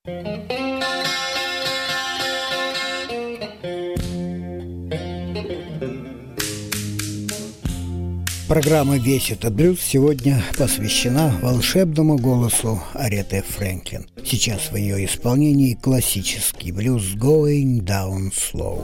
Программа «Весь этот блюз» сегодня посвящена волшебному голосу Ареты Фрэнклин. Сейчас в ее исполнении классический блюз «Going Down Slow».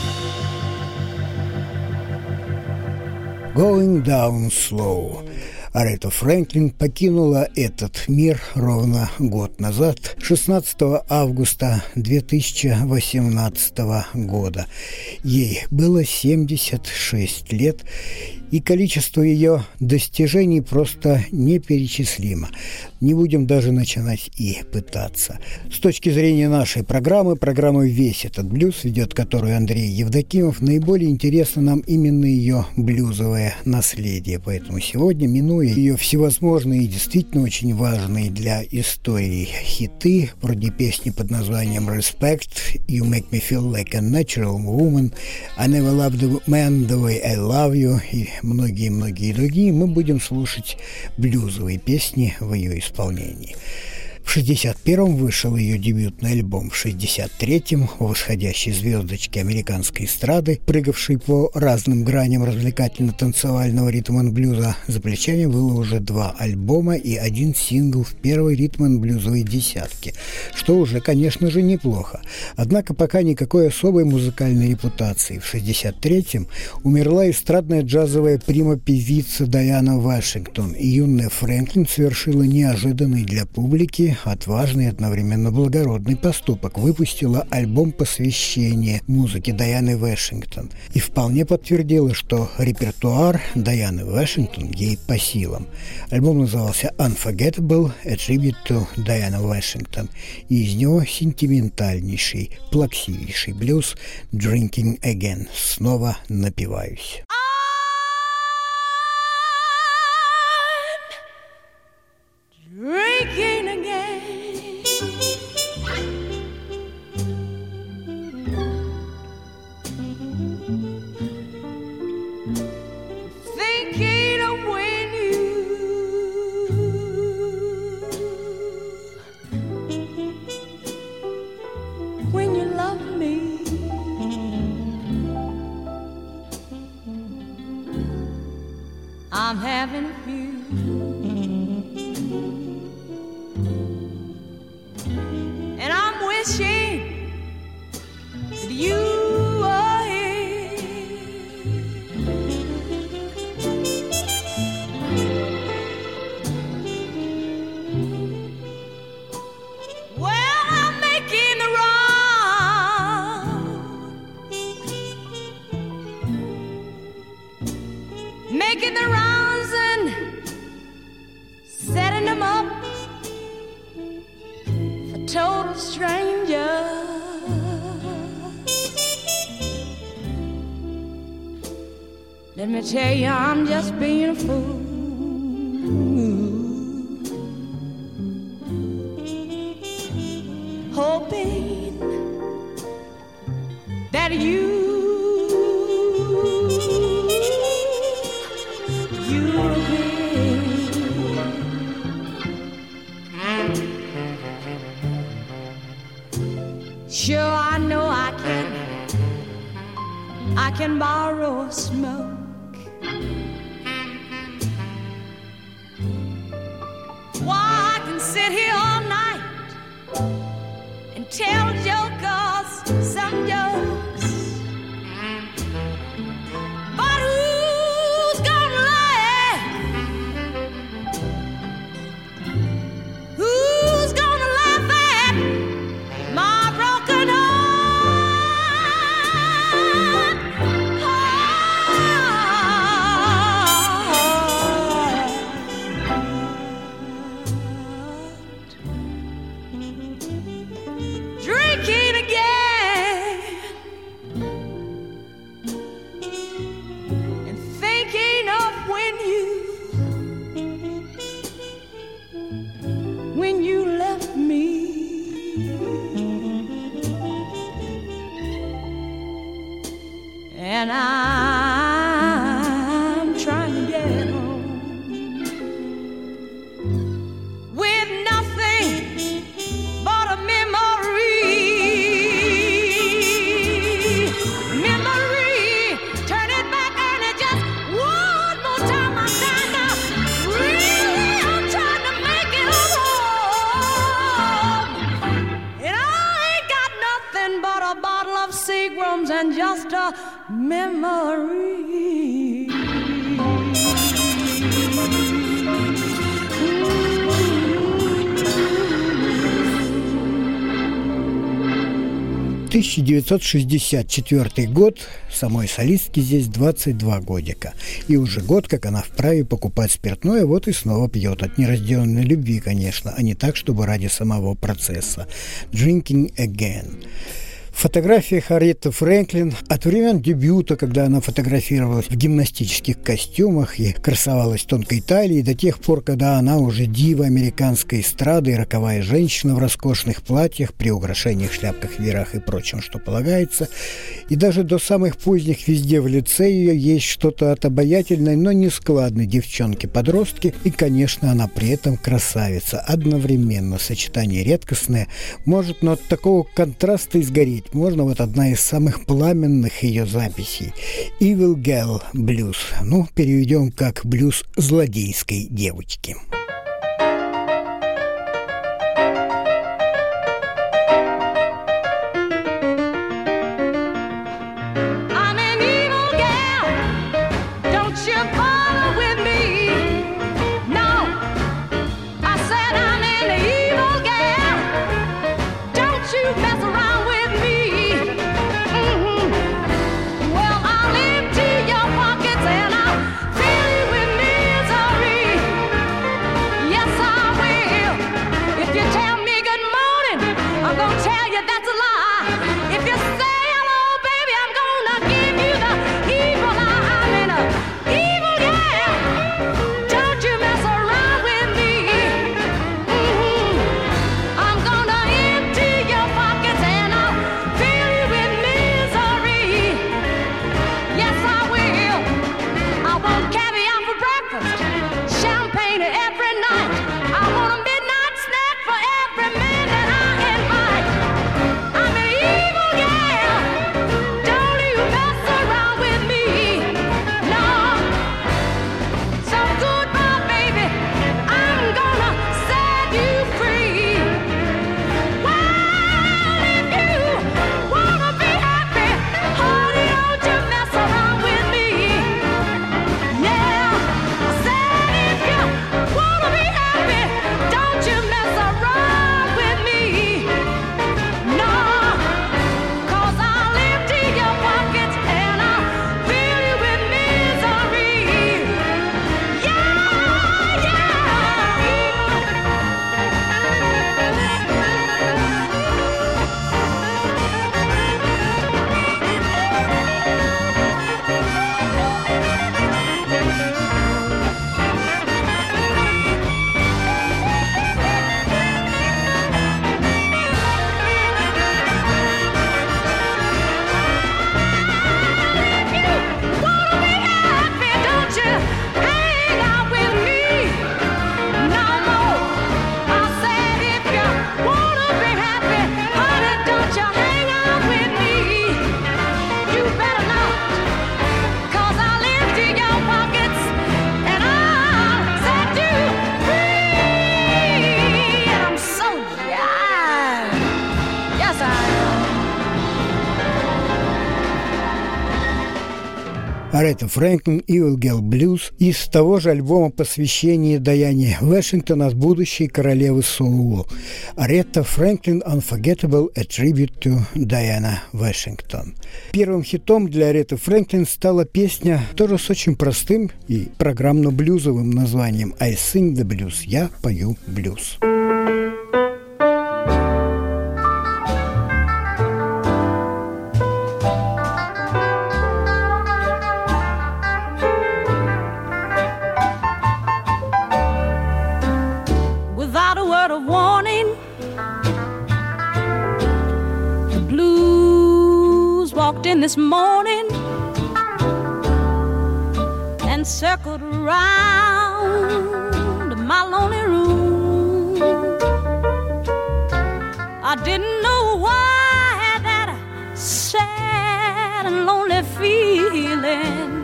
«Going Down Slow». Арета Фрэнклин покинула этот мир ровно год назад, 16 августа 2018 года. Ей было 76 лет, и количество ее достижений просто неперечислимо. Не будем даже начинать и пытаться. С точки зрения нашей программы «Весь этот блюз», ведет которую Андрей Евдокимов, наиболее интересно нам именно ее блюзовое наследие. Поэтому сегодня, минуя ее всевозможные и действительно очень важные для истории хиты, вроде песни под названием «Respect», «You make me feel like a natural woman», «I never loved a man the way I love you» и многие-многие другие, мы будем слушать блюзовые песни в ее исполнении. В 1961-м вышел ее дебютный альбом, в 1963-м восходящей звездочки американской эстрады, прыгавшей по разным граням развлекательно-танцевального ритм-н-блюза. За плечами было уже 2 альбома и 1 сингл в первой ритм-н-блюзовой десятке, что уже, конечно же, неплохо. Однако пока никакой особой музыкальной репутации. В 1963-м умерла эстрадная джазовая прима-певица Дайана Вашингтон, и юная Фрэнклин совершила неожиданный для публики отважный и одновременно благородный поступок. Выпустила альбом посвящения музыке Дайаны Вашингтон и вполне подтвердила, что репертуар Дайаны Вашингтон ей по силам. Альбом назывался Unforgettable, A Tribute to Diana Washington, и из него сентиментальнейший, плаксивейший блюз Drinking Again. Снова напиваюсь. Drinking again, thinking of when you love me. I'm having a few. And I'm wishing that you are here. Well, I'm making the rounds and setting them up for total strangers. Let me tell you, I'm just being a fool, hoping that you'll be. Sure, I know I can borrow a smoke. Why, I can sit here all night and tell jokers some jokes. But who's gonna laugh? Who's gonna laugh at my broken drinking again and thinking of when you left me. And I'm trying to get home with nothing but a memory. Turn it back and it just one more time. I'm trying to make it home. And I ain't got nothing but a bottle of Seagram's and just a memory. 1964 год, самой солистке здесь 22 годика. И уже год, как она вправе покупать спиртное, вот и снова пьет. От неразделенной любви, конечно, а не так, чтобы ради самого процесса. Drinking again. В фотографиях Аретты Фрэнклин от времен дебюта, когда она фотографировалась в гимнастических костюмах и красовалась тонкой талией, до тех пор, когда она уже дива американской эстрады и роковая женщина в роскошных платьях, при украшениях, шляпках, веерах и прочем, что полагается. И даже до самых поздних везде в лице ее есть что-то от обаятельной, но не складной девчонки-подростки. И, конечно, она при этом красавица. Одновременно сочетание редкостное может, но от такого контраста изгореть. Можно, вот одна из самых пламенных ее записей «Evil Girl Blues». Ну, переведем как «блюз злодейской девочки». Аретта Фрэнклин «Evil Girl Blues» из того же альбома посвящения Дайане Вашингтон от будущей королевы соулу. Аретта Фрэнклин «Unforgettable: A Tribute to Diana Washington». Первым хитом для Аретты Фрэнклин стала песня тоже с очень простым и программно-блюзовым названием «I Sing the Blues» – «Я пою блюз». In this morning and circled around my lonely room. I didn't know why I had that sad and lonely feeling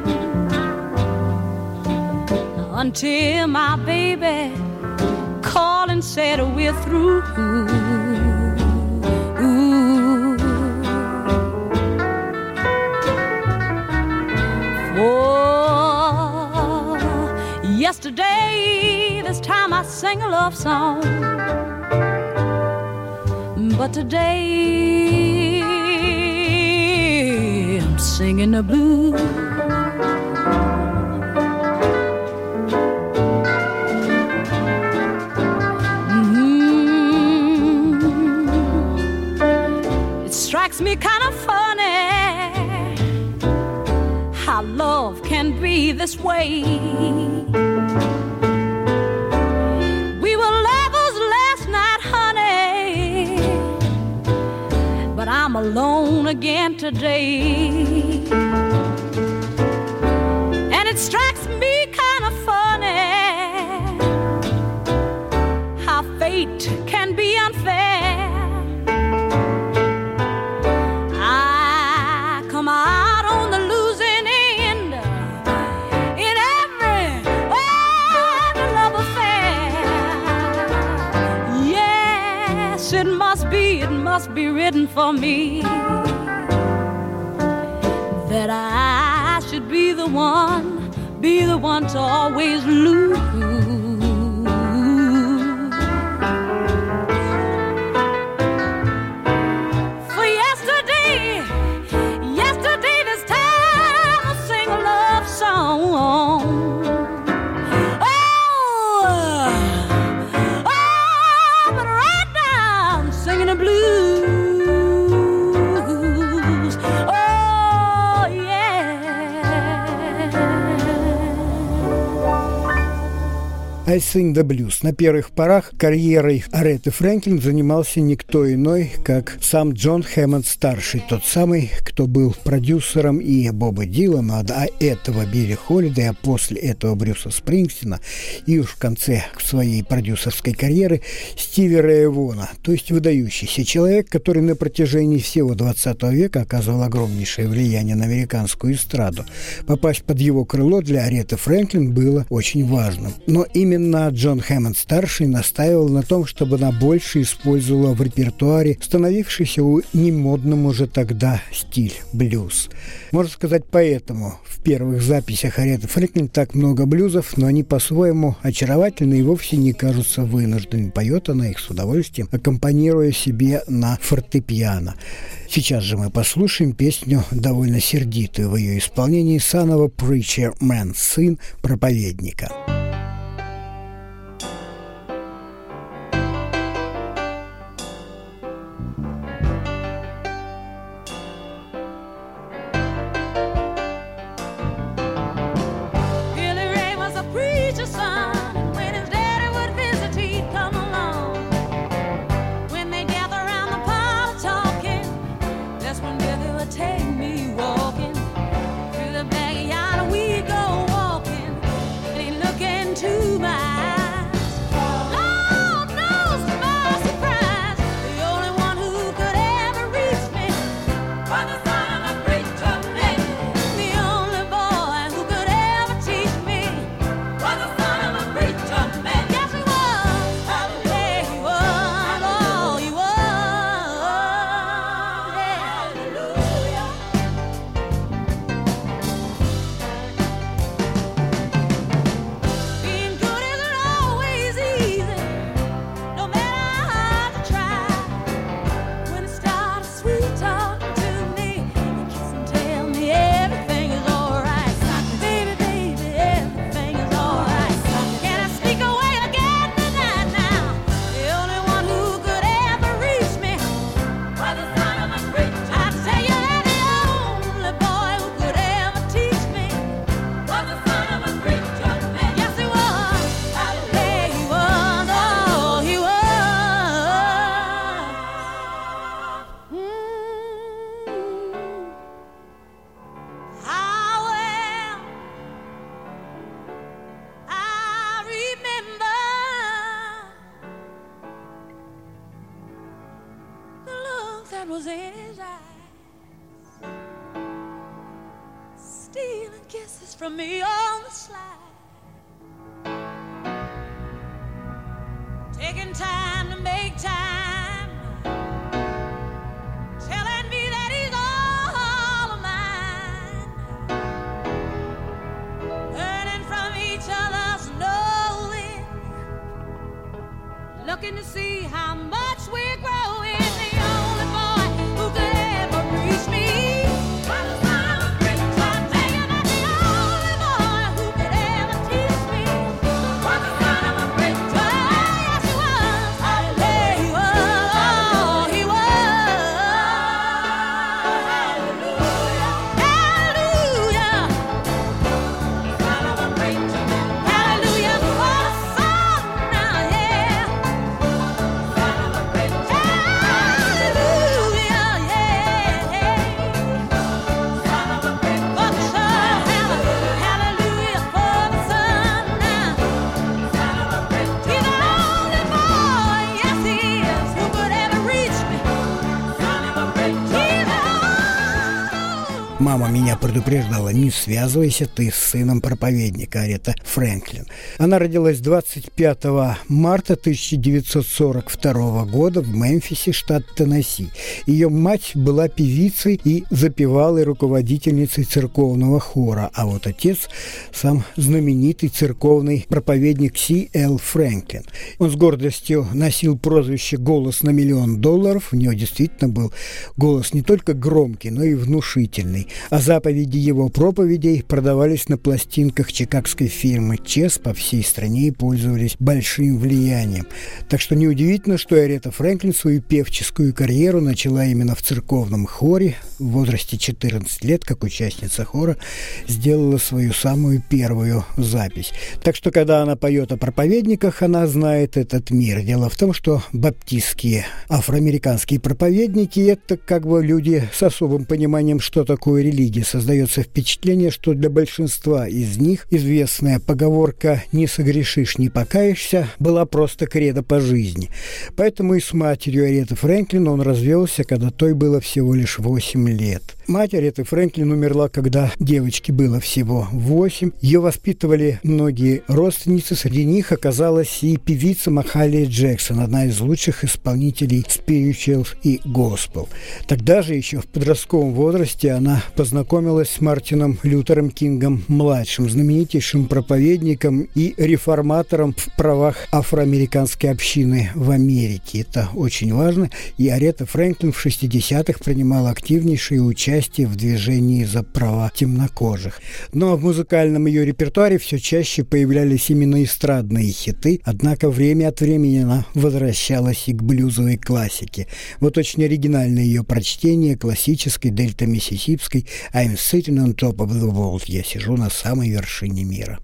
until my baby called and said we're through. Yesterday, this time I sang a love song, but today singing the blues. It strikes me kind of funny how love can be this way. We were lovers last night, honey, but I'm alone again today. And it strikes me kind of funny how fate can be unfair. I come out on the losing end in every love affair. Yes, it must be written for me that I should be the one to always lose. For yesterday this time I'll sing a love song. But right now I'm singing the blues. I Sing the Blues. На первых порах карьерой Ареты Фрэнклин занимался никто иной, как сам Джон Хэммонд-старший, тот самый, кто был продюсером и Боба Дилана, а до этого Билли Холлидей, а после этого Брюса Спрингстина, и уж в конце своей продюсерской карьеры Стиви Рэя Вона, то есть выдающийся человек, который на протяжении всего 20 века оказывал огромнейшее влияние на американскую эстраду. Попасть под его крыло для Ареты Фрэнклин было очень важным. Но именно Джон Хэммонд-старший настаивал на том, чтобы она больше использовала в репертуаре становившийся немодным уже тогда стиль блюз. Можно сказать, поэтому в первых записях Ареты Фрэнклин так много блюзов, но они по-своему очаровательны и вовсе не кажутся вынужденными. Поет она их с удовольствием, аккомпанируя себе на фортепиано. Сейчас же мы послушаем песню довольно сердитую в ее исполнении Son of a Preacher Man, сын проповедника. Was in his eyes, stealing kisses from me on the slide, taking time to make time, telling me that he's all of mine, learning from each other's knowing, looking to see how much we're growing. The only boy who could ever reach me was the son of Мама меня предупреждала: не связывайся ты с сыном проповедника Аретты Фрэнклин. Она родилась 25 марта 1942 года в Мемфисе, штат Теннесси. Ее мать была певицей и запевалой руководительницей церковного хора, а вот отец – сам знаменитый церковный проповедник Си.Л. Фрэнклин. Он с гордостью носил прозвище «Голос на $1 миллион». У него действительно был голос не только громкий, но и внушительный, а заповеди его проповедей продавались на пластинках чикагской фирмы Чес по всей стране и пользовались большим влиянием. Так что неудивительно, что Аретта Фрэнклин свою певческую карьеру начала именно в церковном хоре. В возрасте 14 лет, как участница хора, сделала свою самую первую запись. Так что, когда она поет о проповедниках, она знает этот мир. Дело в том, что баптистские афроамериканские проповедники – это как бы люди с особым пониманием, что такое религия. Создается впечатление, что для большинства из них известная поговорка «не согрешишь, не покаешься» была просто кредо по жизни. Поэтому и с матерью Аретты Фрэнклин он развелся, когда той было всего лишь 8 лет. Мать Аретты Фрэнклин умерла, когда девочке было всего 8. Ее воспитывали многие родственницы. Среди них оказалась и певица Махалия Джексон, одна из лучших исполнителей спиричуал и госпел. Тогда же, еще в подростковом возрасте, она познакомилась с Мартином Лютером Кингом-младшим, знаменитейшим проповедником и реформатором в правах афроамериканской общины в Америке. Это очень важно. И Аретта Фрэнклин в 60-х принимала активнейшее участие в движении за права темнокожих. Но в музыкальном ее репертуаре все чаще появлялись именно эстрадные хиты, однако время от времени она возвращалась и к блюзовой классике. Вот очень оригинальное ее прочтение классической дельта-миссисипской «I'm sitting on top of the world» – «Я сижу на самой вершине мира».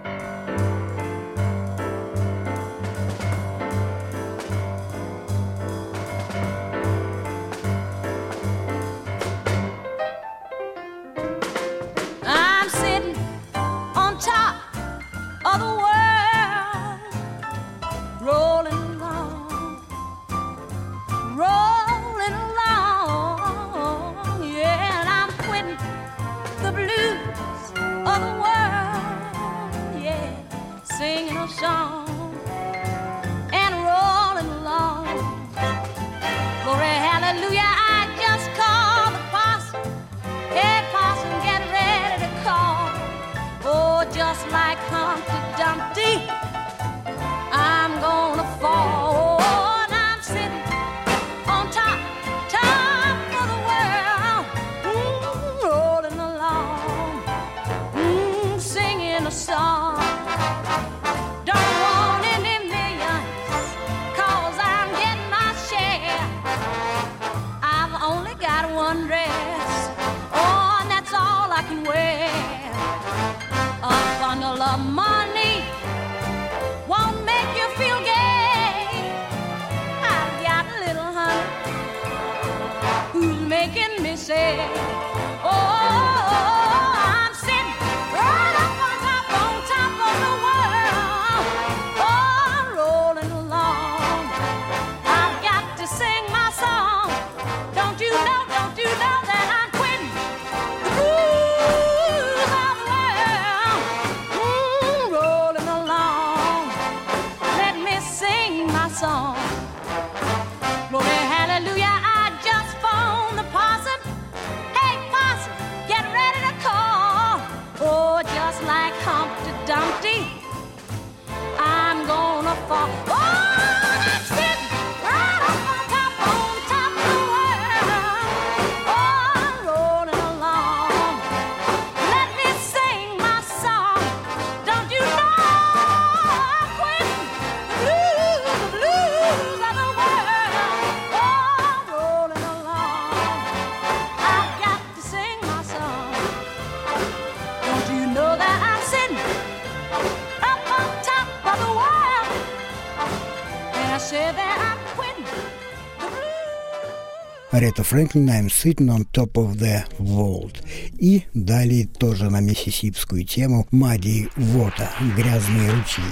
Аретта Фрэнклин «I'm sitting on top of the world». И далее тоже на миссисипскую тему Мадди Вота «Грязные ручьи».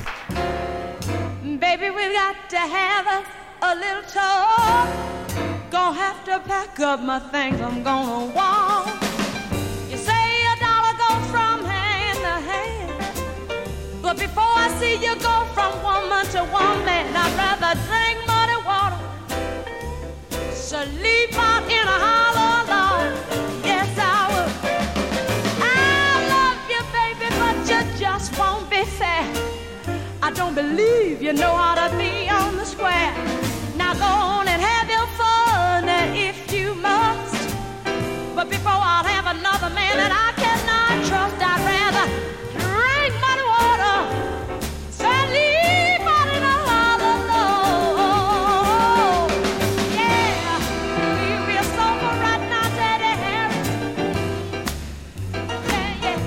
Baby, we've got to have a little talk. Gonna have to pack up my things, I'm gonna walk. You But before I see you go from woman to woman, I'd rather drink muddy water. Sleep out in a hollow log. Yes, I would. I love you, baby, but you just won't be fair. I don't believe you know how to be on the square. Now go on and have your fun if you must. But before I'll have another man that I cannot trust, I'd rather drink muddy water. Sleep out in a hollow log. Yeah, leave me sober right now, Daddy Harry. Yeah, yeah.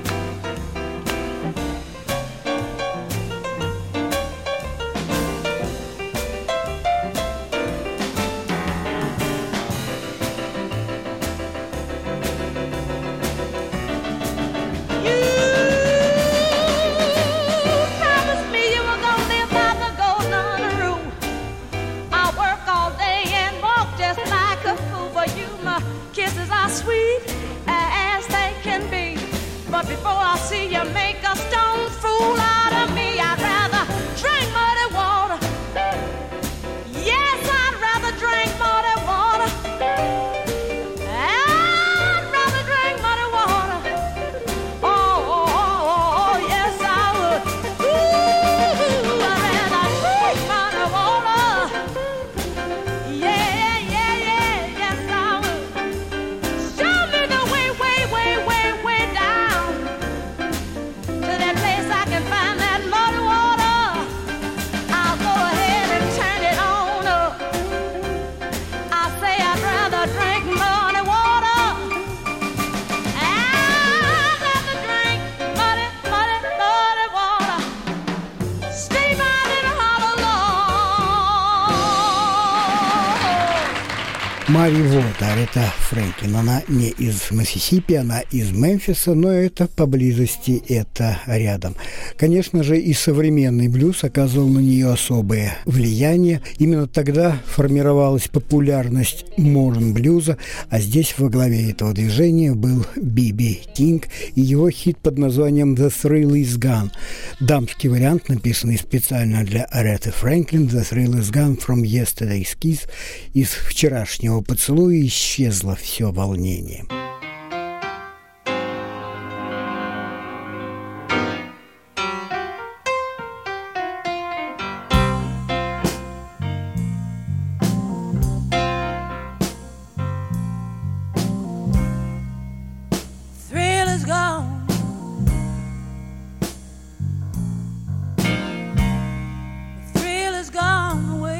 Kisses are sweet as they can be. But before I see you make a stone fool out of me, I'd rather drink muddy water. Yes, I'd rather drink muddy water. I'd rather drink muddy water. Oh, yes, I would. Ooh, I'd rather drink muddy water. Yeah, yes, I would. Show me the way, way, way, way, way down to that place I can find that muddy water. I'll go ahead and turn it on up. I say I'd rather drink muddy water. I'd rather drink muddy, muddy, muddy water. Sleep out in a hollow log. Мари Вот, Арета Фрэнклин. Она не из Миссисипи, она из Мемфиса, но это поблизости, это рядом. Конечно же, и современный блюз оказывал на нее особое влияние. Именно тогда формировалась популярность модерн-блюза, а здесь во главе этого движения был Би.Би. Кинг и его хит под названием «The Thrill Is Gone». Дамский вариант, написанный специально для Ареты Фрэнклин, «The Thrill Is Gone from Yesterday's Kiss». Из вчерашнего поцелуя исчезло все волнение. Thrill is gone. The thrill is gone away.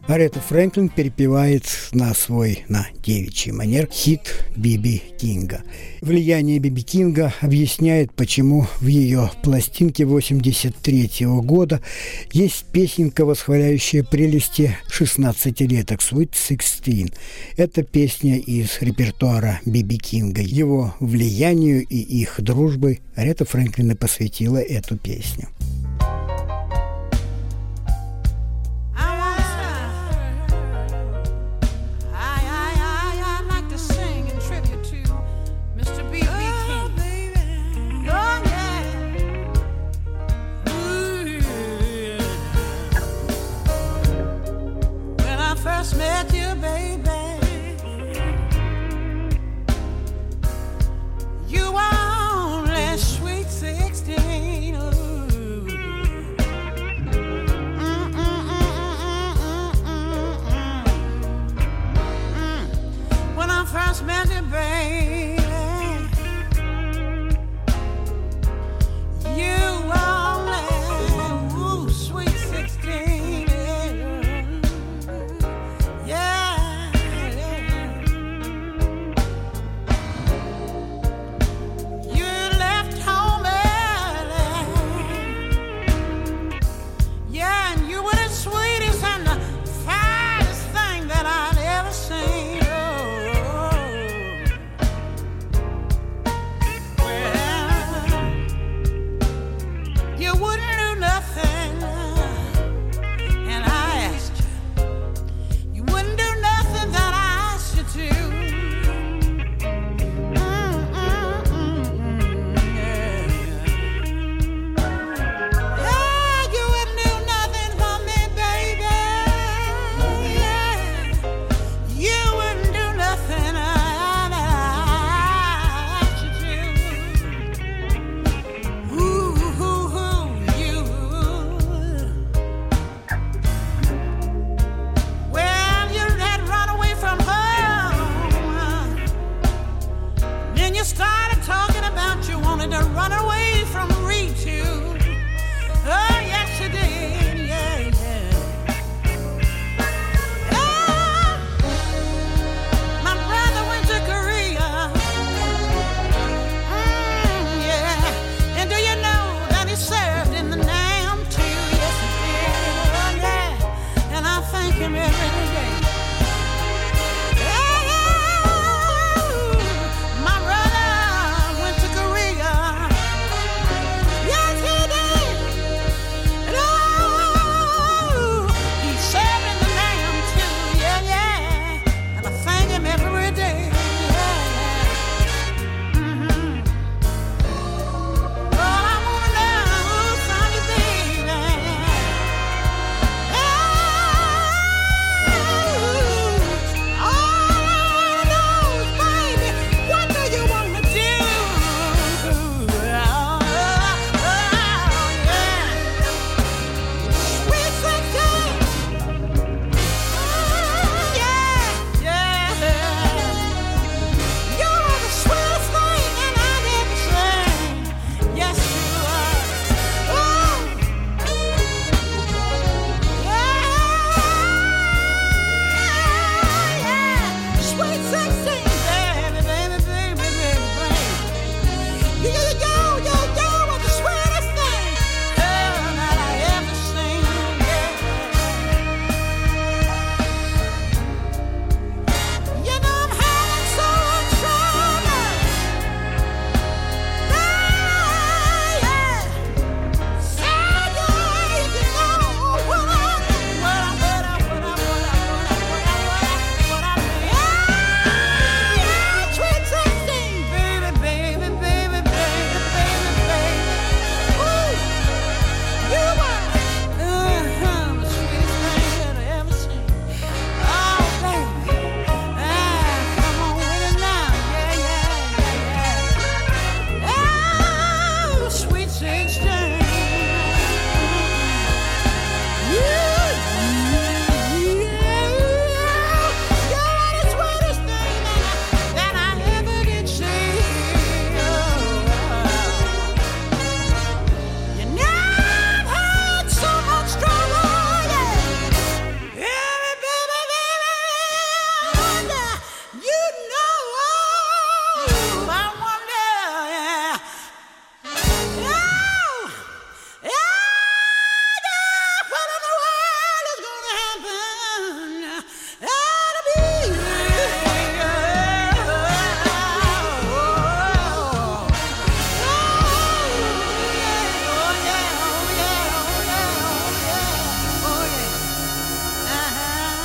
Арета Фрэнклин перепевает на девичий манер хит Би-Би Кинга. Влияние Би-Би Кинга объясняет, почему в ее пластинке 1983 года есть песенка, восхваляющая прелести 16-леток «Sweet 16». Это песня из репертуара Би-Би Кинга. Его влиянию и их дружбы Арета Фрэнклин и посвятила эту песню. Met you, baby. You were only sweet 16. Ooh. When I first met you, baby, you were only sweet 16.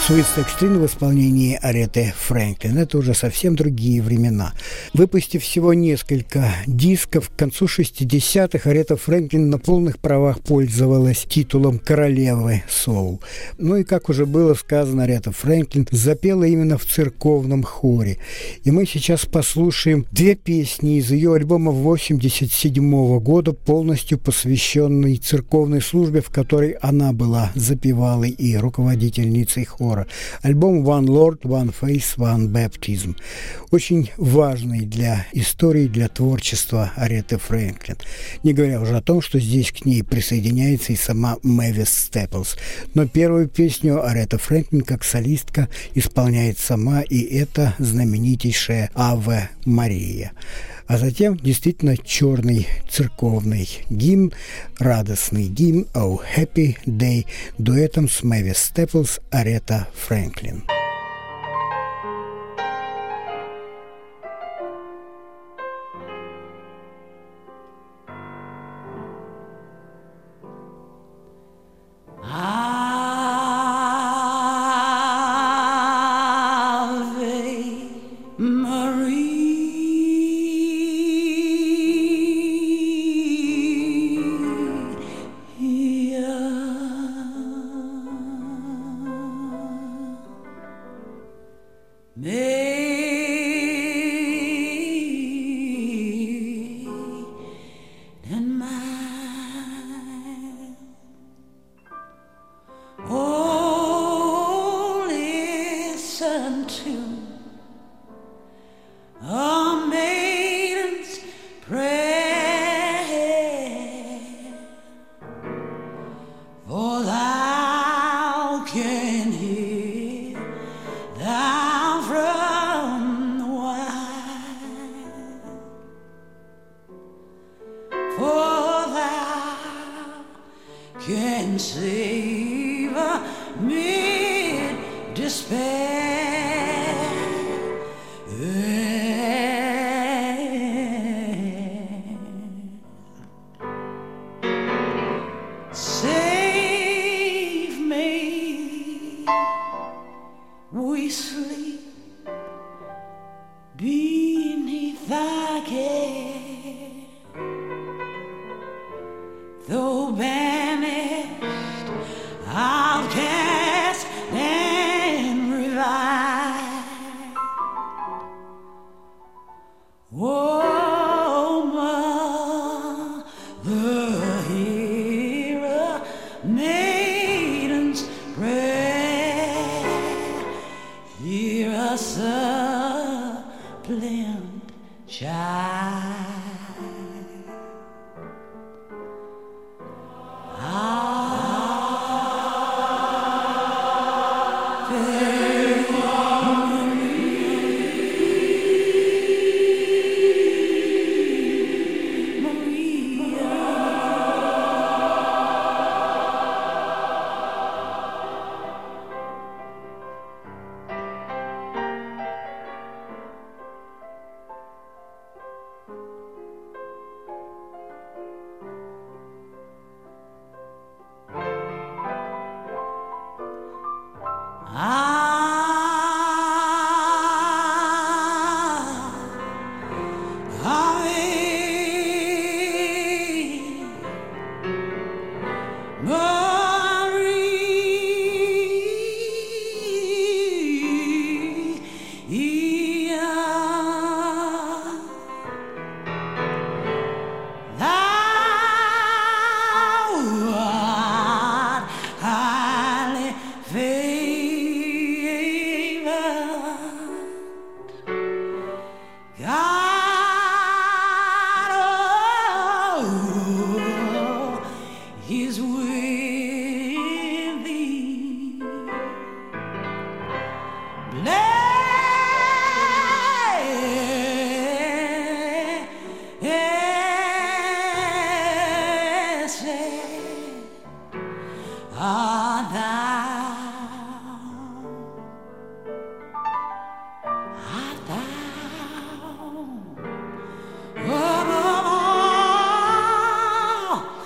Sweet Sixteen в исполнении Ареты Фрэнклин. Это уже совсем другие времена. Выпустив всего несколько дисков, к концу 60-х Арета Фрэнклин на полных правах пользовалась титулом королевы соул. Ну и, как уже было сказано, Арета Фрэнклин запела именно в церковном хоре. И мы сейчас послушаем две песни из ее альбома 87 года, полностью посвященной церковной службе, в которой она была запевалой и руководительницей хора. Альбом «One Lord, One Faith, One Baptism». Очень важный для истории, для творчества Ареты Фрэнклин. Не говоря уже о том, что здесь к ней присоединяется и сама Мэвис Степлс. Но первую песню Арета Фрэнклин как солистка исполняет сама, и это знаменитейшая «Аве Мария». А затем действительно черный церковный гимн, радостный гимн «Oh Happy Day» дуэтом с Мэвис Степлс Арета Фрэнклин.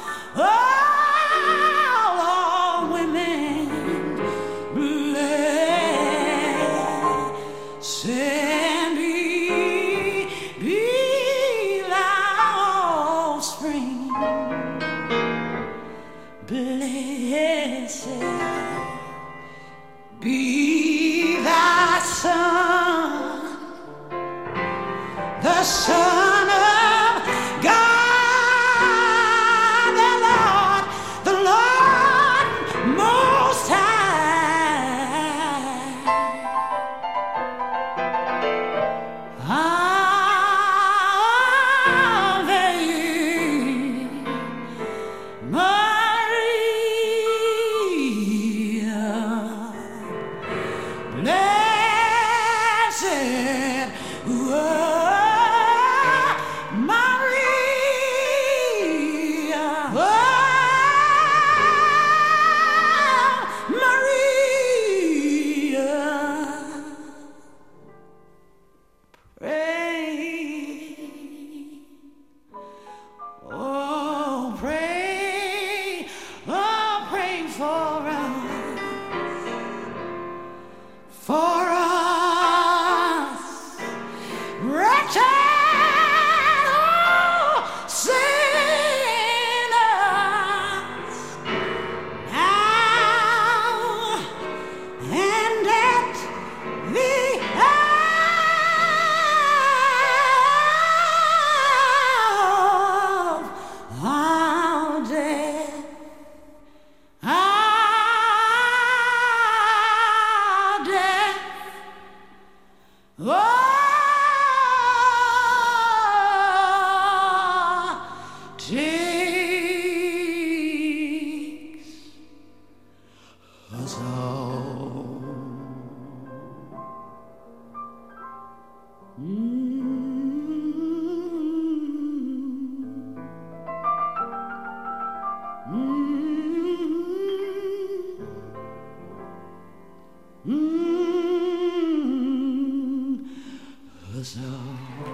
All women bless. Be thy son, the Son of God, the Lord Most High. Ave Maria, blessed Maria, Maria, pray, oh pray, oh pray for us, wretched sinners, now and at the hour of our death. Our death. Oh, takes us all. Us all.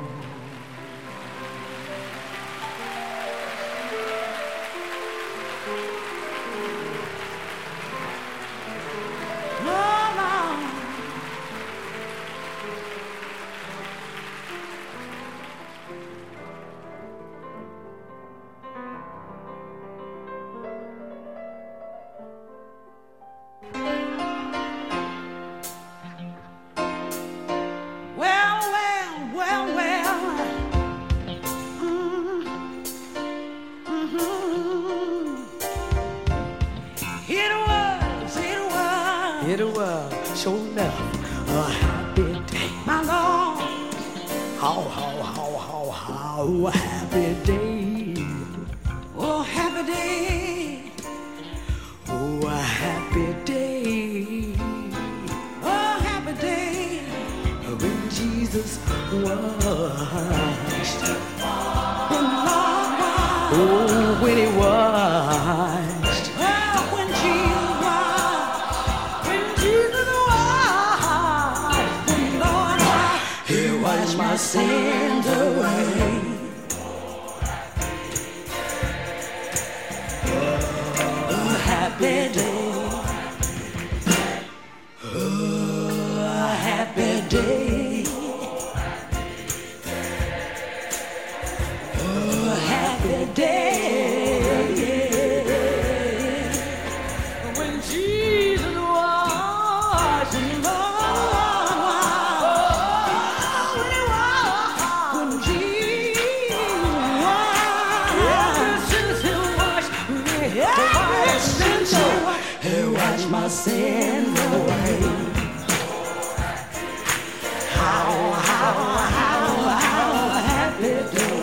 Well, well, well, well. It was sure enough a happy day. My Lord, How happy day. oh happy day, Oh, a happy day. oh happy day, When Jesus washed. when the Lord was, Oh, when he washed. well, when Jesus was, when the Lord was, He washed my sins away. A happy day. A happy day. A happy day. when Jesus was, when the Lord was, when Jesus was, He washed my sins away. How happy day.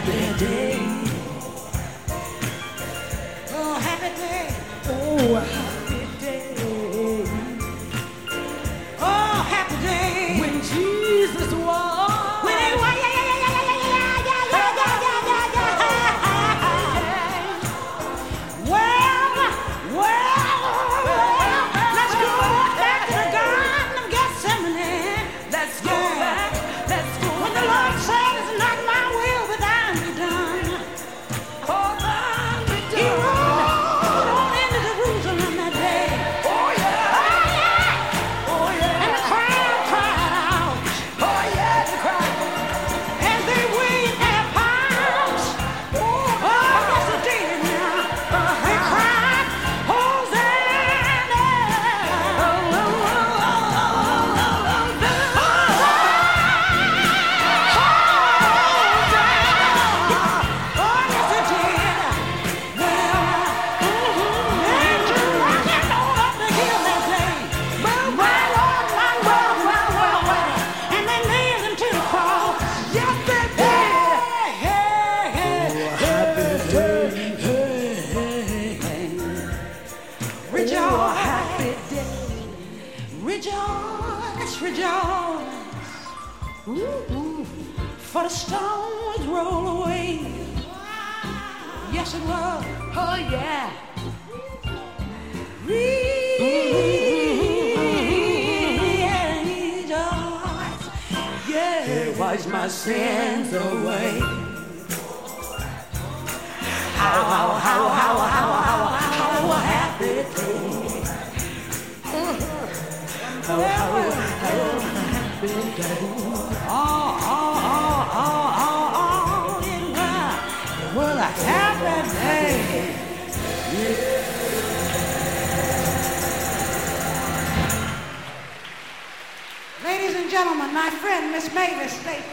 happy day. Oh, happy day. Oh, happy day. Oh, happy day. When Jesus was. When he was, yeah, yeah, yeah, yeah, yeah, yeah, yeah, yeah, yeah, yeah, yeah. Well, let's go back to the Garden of Gethsemane. Let's go back. Let's go When the back. Lord said, "It's not my will, but thine be done." Oh, thine be He done. rode on into Jerusalem that day. Oh, yeah. Oh, yeah. Oh, yeah. And the crowd cried out Oh, yeah, they cried. as they waved their palms. Oh, yes, it did now. They cried, "Hosanna!" Oh, yes, it did. Well, angels rocking on up the hill that day. My Lord, my Lord, my Lord. And they nailed him to the cross. Yes, they did. Rejoice, happy day. Rejoice, rejoice. Ooh, for the stone was rolled away. Yes, it was. Oh, yeah. Rejoice. Yeah, wash my sins away. How happy day. How happy day. It was a happy day. Ladies and gentlemen, my friend Miss Mavis Staples.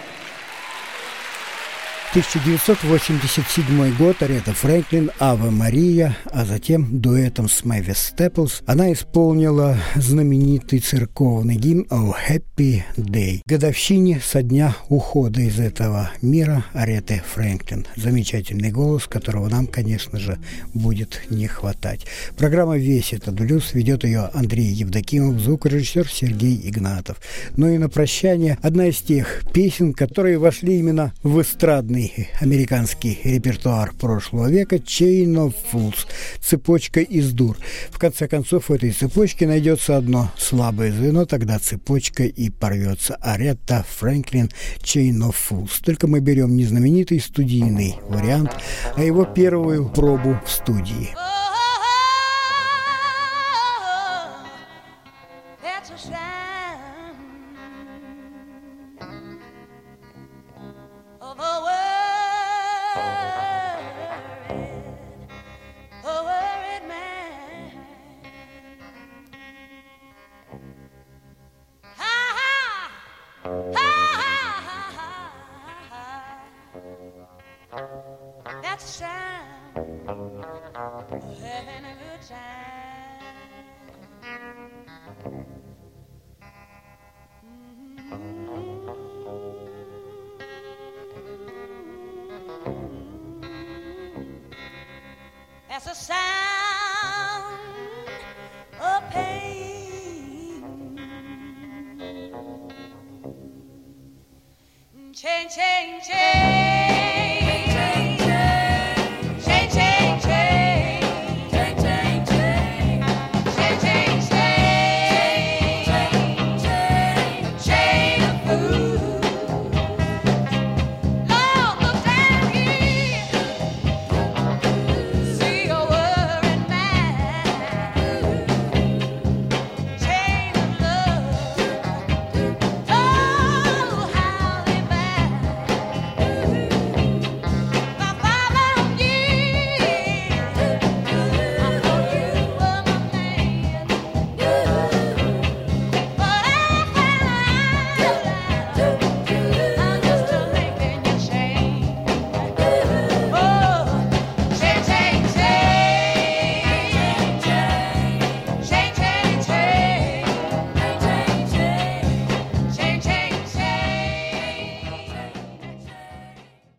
1987 год, Арета Фрэнклин, «Ave Мария», а затем дуэтом с Мэвис Степлс она исполнила знаменитый церковный гимн «Oh Happy Day» к годовщине со дня ухода из этого мира Ареты Фрэнклин. Замечательный голос, которого нам, конечно же, будет не хватать. Программа «Весь этот блюз», ведет ее Андрей Евдокимов, звукорежиссер Сергей Игнатов. Ну и на прощание одна из тех песен, которые вошли именно в эстрадный американский репертуар прошлого века, «Chain of Fools», цепочка из дур. В конце концов, в этой цепочке найдется одно слабое звено, тогда цепочка и порвется. Арета Фрэнклин, «Chain of Fools». Только мы берем не знаменитый студийный вариант, а его первую пробу в студии. That's a sign of a worried man. Ha ha, ha ha ha ha. That's a sign of having a good time. That's a sign